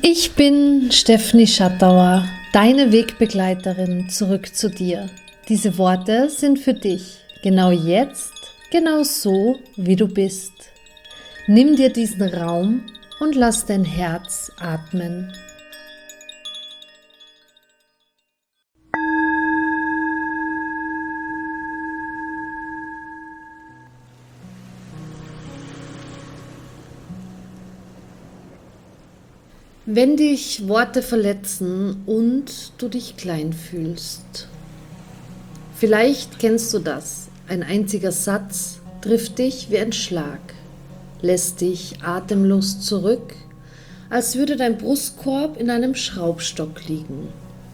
Ich bin Stefanie Schattauer, deine Wegbegleiterin zurück zu dir. Diese Worte sind für dich, genau jetzt, genau so, wie du bist. Nimm dir diesen Raum und lass dein Herz atmen. Wenn dich Worte verletzen und du dich klein fühlst. Vielleicht kennst du das. Ein einziger Satz trifft dich wie ein Schlag, lässt dich atemlos zurück, als würde dein Brustkorb in einem Schraubstock liegen.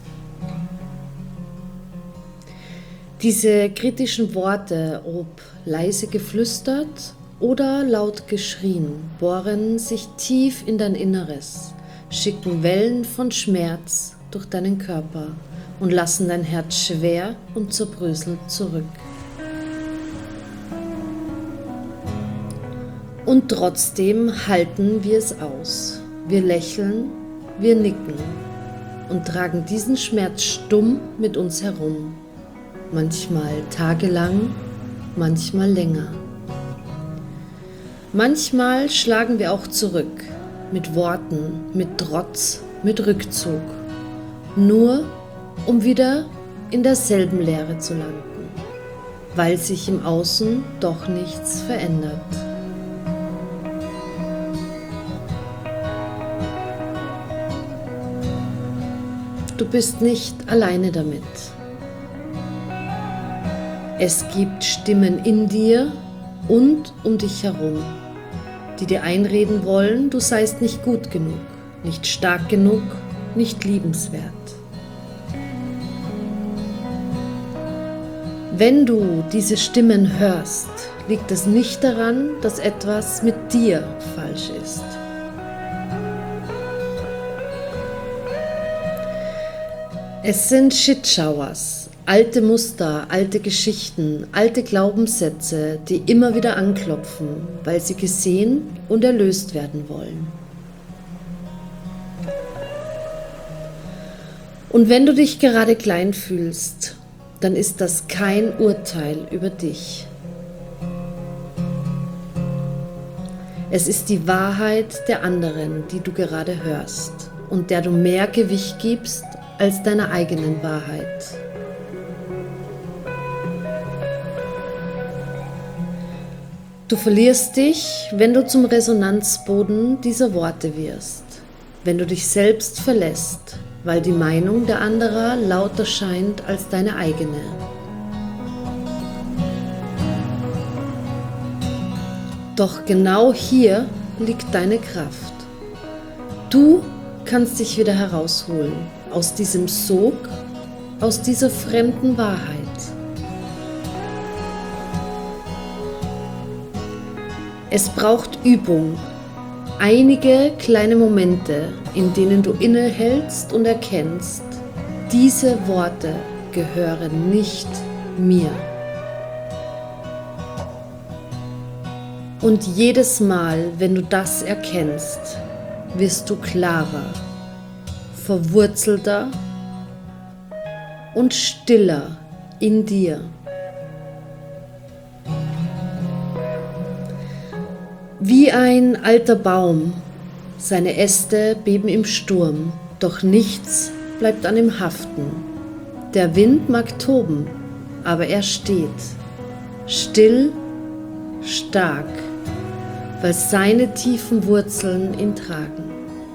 Diese kritischen Worte, ob leise geflüstert oder laut geschrien, bohren sich tief in dein Inneres, schicken Wellen von Schmerz durch deinen Körper und lassen dein Herz schwer und zerbröselt zurück. Und trotzdem halten wir es aus. Wir lächeln, wir nicken und tragen diesen Schmerz stumm mit uns herum. Manchmal tagelang, manchmal länger. Manchmal schlagen wir auch zurück. Mit Worten, mit Trotz, mit Rückzug, nur um wieder in derselben Leere zu landen, weil sich im Außen doch nichts verändert. Du bist nicht alleine damit. Es gibt Stimmen in dir und um dich herum, die dir einreden wollen, du seist nicht gut genug, nicht stark genug, nicht liebenswert. Wenn du diese Stimmen hörst, liegt es nicht daran, dass etwas mit dir falsch ist. Es sind Shitshowers. Alte Muster, alte Geschichten, alte Glaubenssätze, die immer wieder anklopfen, weil sie gesehen und erlöst werden wollen. Und wenn du dich gerade klein fühlst, dann ist das kein Urteil über dich. Es ist die Wahrheit der anderen, die du gerade hörst und der du mehr Gewicht gibst als deiner eigenen Wahrheit. Du verlierst dich, wenn du zum Resonanzboden dieser Worte wirst, wenn du dich selbst verlässt, weil die Meinung der anderen lauter scheint als deine eigene. Doch genau hier liegt deine Kraft. Du kannst dich wieder herausholen aus diesem Sog, aus dieser fremden Wahrheit. Es braucht Übung, einige kleine Momente, in denen du innehältst und erkennst, diese Worte gehören nicht mir. Und jedes Mal, wenn du das erkennst, wirst du klarer, verwurzelter und stiller in dir. Wie ein alter Baum, seine Äste beben im Sturm, doch nichts bleibt an ihm haften. Der Wind mag toben, aber er steht, still, stark, weil seine tiefen Wurzeln ihn tragen.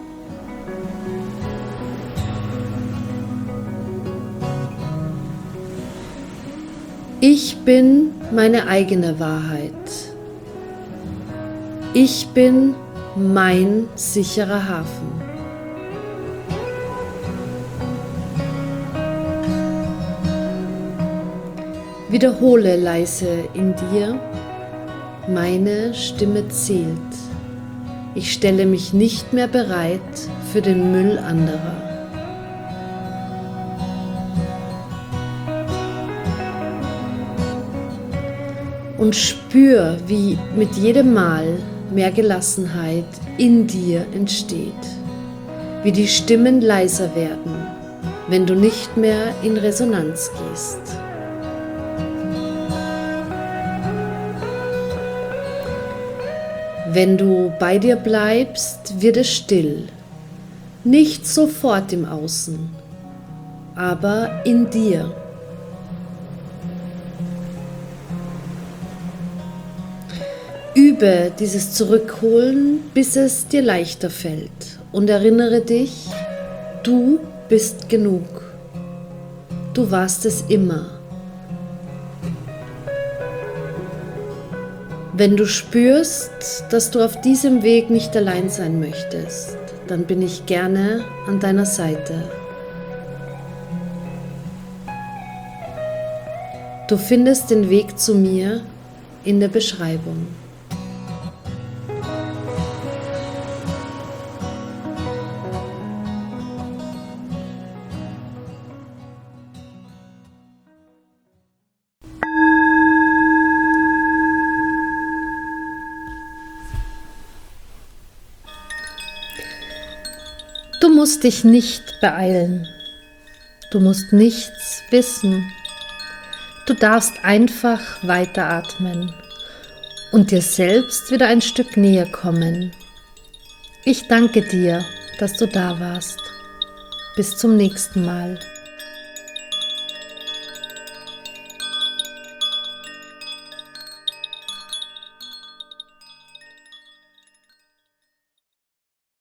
Ich bin meine eigene Wahrheit. Ich bin mein sicherer Hafen. Wiederhole leise in dir, meine Stimme zählt. Ich stelle mich nicht mehr bereit für den Müll anderer. Und spür, wie mit jedem Mal mehr Gelassenheit in dir entsteht. wie die Stimmen leiser werden, wenn du nicht mehr in Resonanz gehst. Wenn du bei dir bleibst, wird es still, nicht sofort im Außen, aber in dir. Übe dieses Zurückholen, bis es dir leichter fällt, und erinnere dich, du bist genug. Du warst es immer. Wenn du spürst, dass du auf diesem Weg nicht allein sein möchtest, dann bin ich gerne an deiner Seite. Du findest den Weg zu mir in der Beschreibung. Du musst dich nicht beeilen. Du musst nichts wissen. Du darfst einfach weiteratmen und dir selbst wieder ein Stück näher kommen. Ich danke dir, dass du da warst. Bis zum nächsten Mal.